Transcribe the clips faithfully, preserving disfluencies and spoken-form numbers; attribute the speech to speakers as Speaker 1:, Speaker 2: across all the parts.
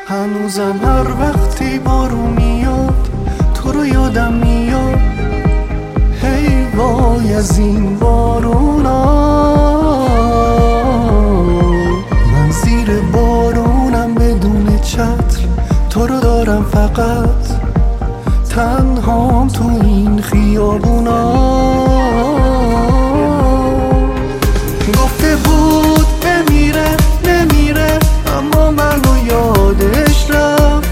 Speaker 1: هنوزم هر وقتی بارون میاد تو رو یادم میاد. هی وای از این بارونا، من زیر بارونم بدون چتر، تو رو دارم فقط تنهام تو این خیابونا. گفته بود بمیره نمیره، اما منو یادش رفت.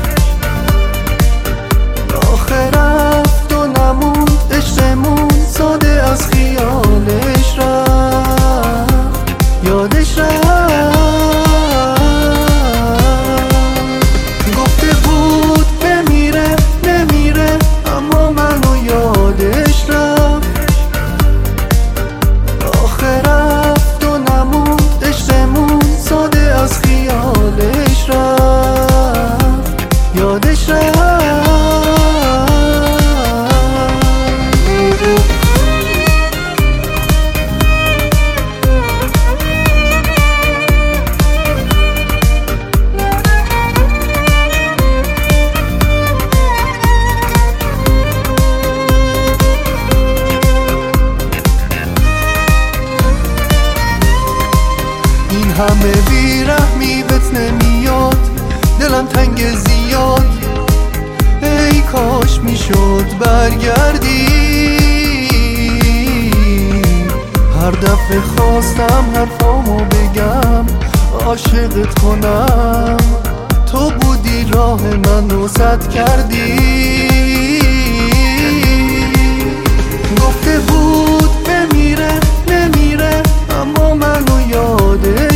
Speaker 1: آخه رفت و نموند عشقمون، ساده از خیالش رفت، یادش رفت. گفته بود بمیره نمیره، اما منو یادش رفت. آخه رفت و نموند عشقمون، ساده از خیالش رفت، یادش رفت. این همه بیرحمی بهت نمیاد، دلم تنگ زیاد. ای کاش میشد برگردی. هر دفعه خواستم حرفامو بگم، عاشقت کنم، تو بودی راه منو سد کردی. گفته بود بمیره نمیره، اما منو یاده